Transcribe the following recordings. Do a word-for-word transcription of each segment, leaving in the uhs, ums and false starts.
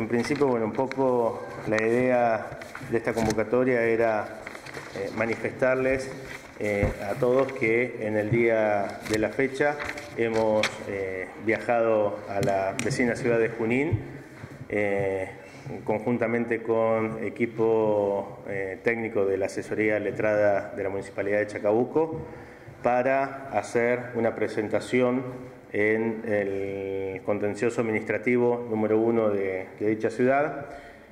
en principio, bueno, un poco la idea de esta convocatoria era eh, manifestarles eh, a todos que en el día de la fecha hemos eh, viajado a la vecina ciudad de Junín, eh, conjuntamente con equipo eh, técnico de la asesoría letrada de la Municipalidad de Chacabuco, para hacer una presentación en el contencioso administrativo número uno de, de dicha ciudad,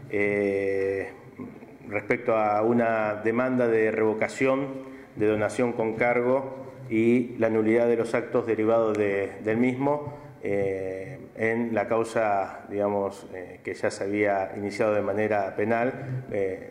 eh, respecto a una demanda de revocación de donación con cargo y la nulidad de los actos derivados de, del mismo, eh, en la causa, digamos, eh, que ya se había iniciado de manera penal, eh,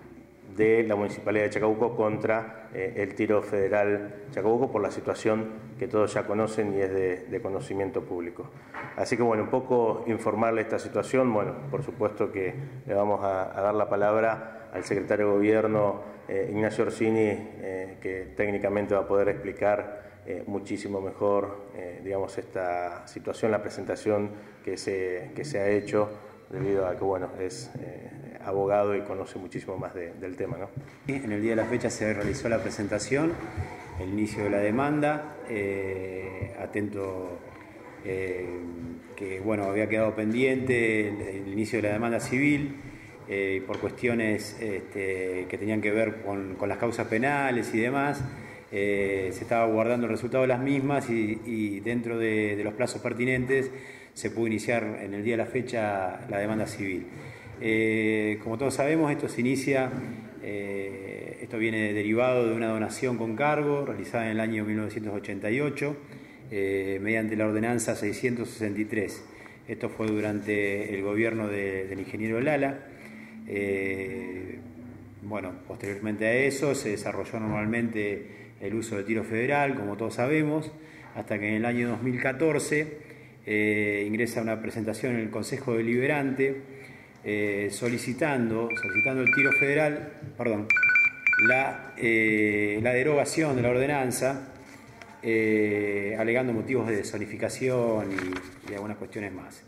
de la Municipalidad de Chacabuco contra eh, el Tiro Federal Chacabuco, por la situación que todos ya conocen y es de, de conocimiento público. Así que, bueno, un poco informarle esta situación. Bueno, por supuesto que le vamos a, a dar la palabra al secretario de Gobierno, eh, Ignacio Orsini, eh, que técnicamente va a poder explicar eh, muchísimo mejor, eh, digamos, esta situación, la presentación que se, que se ha hecho, debido a que, bueno, es eh, abogado y conoce muchísimo más de, del tema, ¿no? En el día de la fecha se realizó la presentación, el inicio de la demanda, eh, atento eh, que, bueno, había quedado pendiente el, el inicio de la demanda civil eh, por cuestiones este, que tenían que ver con, con las causas penales y demás. Eh, se estaba guardando el resultado de las mismas y, y dentro de, de los plazos pertinentes se pudo iniciar en el día de la fecha la demanda civil. Eh, como todos sabemos, esto se inicia, eh, esto viene derivado de una donación con cargo realizada en el año mil novecientos ochenta y ocho eh, mediante la ordenanza seiscientos sesenta y tres. Esto fue durante el gobierno de, del ingeniero Lala. Eh, bueno, posteriormente a eso se desarrolló normalmente el uso del tiro federal, como todos sabemos, hasta que en el año dos mil catorce eh, ingresa una presentación en el Consejo Deliberante eh, solicitando, solicitando el tiro federal, perdón, la, eh, la derogación de la ordenanza, eh, alegando motivos de zonificación y, y algunas cuestiones más.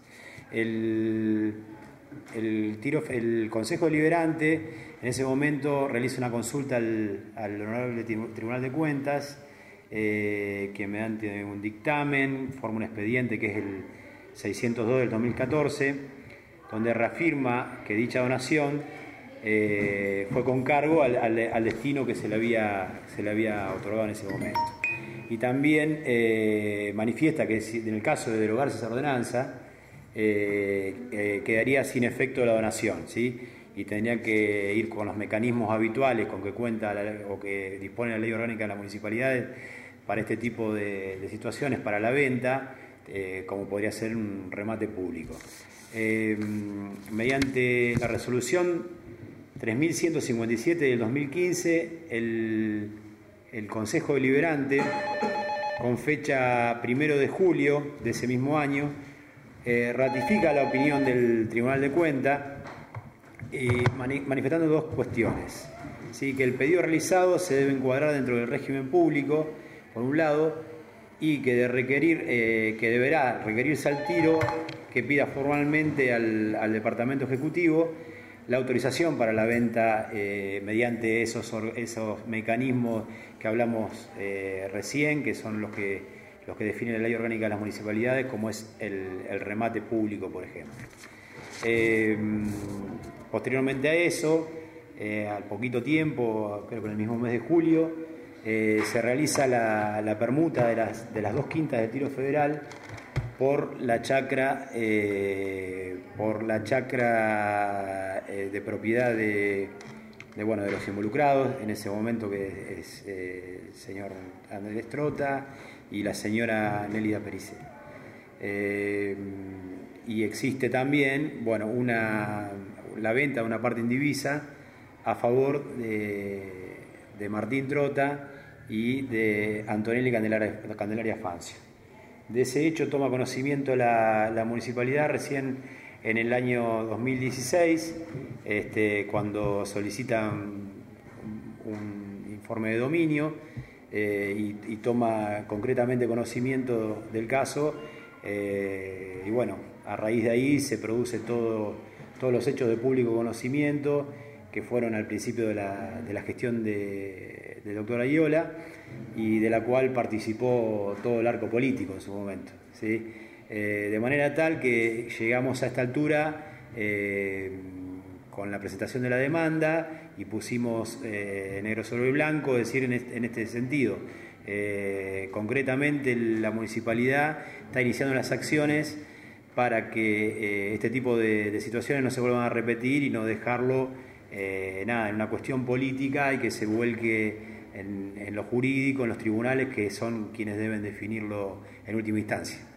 El, el, tiro, el Consejo Deliberante en ese momento realiza una consulta al, al Honorable Tribunal de Cuentas, eh, que mediante un dictamen forma un expediente que es el seiscientos dos del dos mil catorce, donde reafirma que dicha donación eh, fue con cargo al, al, al destino que se le, había, se le había otorgado en ese momento. Y también eh, manifiesta que si, en el caso de derogarse esa ordenanza, eh, eh, quedaría sin efecto la donación, ¿sí? Y tendría que ir con los mecanismos habituales con que cuenta la, o que dispone la ley orgánica de las municipalidades para este tipo de, de situaciones, para la venta, eh, como podría ser un remate público. Eh, mediante la resolución tres mil ciento cincuenta y siete del dos mil quince, el, el Consejo Deliberante, con fecha primero de julio de ese mismo año, eh, ratifica la opinión del Tribunal de Cuentas, y manifestando dos cuestiones. ¿Sí? Que el pedido realizado se debe encuadrar dentro del régimen público, por un lado, y que, de requerir, eh, que deberá requerirse al tiro que pida formalmente al, al Departamento Ejecutivo la autorización para la venta eh, mediante esos, esos mecanismos que hablamos eh, recién, que son los que, los que define la ley orgánica de las municipalidades, como es el, el remate público, por ejemplo. Eh, posteriormente a eso, eh, al poquito tiempo, creo que en el mismo mes de julio, eh, se realiza la, la permuta de las, de las dos quintas del tiro federal por la chacra, eh, por la chacra eh, de propiedad de, de, bueno, de los involucrados, en ese momento, que es eh, el señor Andrés Trota y la señora Nélida Pericé. Eh, y existe también, bueno, una, la venta de una parte indivisa a favor de, de Martín Trota y de Antonelli Candelaria, Candelaria Fancio. De ese hecho toma conocimiento la, la municipalidad recién en el año dos mil dieciséis, este, cuando solicitan un informe de dominio eh, y, y toma concretamente conocimiento del caso, eh, y bueno, a raíz de ahí se produce todo, todos los hechos de público conocimiento que fueron al principio de la, de la gestión de, del doctor Ayola y de la cual participó todo el arco político en su momento, ¿sí? Eh, de manera tal que llegamos a esta altura eh, con la presentación de la demanda y pusimos eh, negro sobre blanco, decir en este, en este sentido. Eh, concretamente la municipalidad está iniciando las acciones para que eh, este tipo de, de situaciones no se vuelvan a repetir y no dejarlo eh, nada, en una cuestión política y que se vuelque en, en lo jurídico, en los tribunales, que son quienes deben definirlo en última instancia.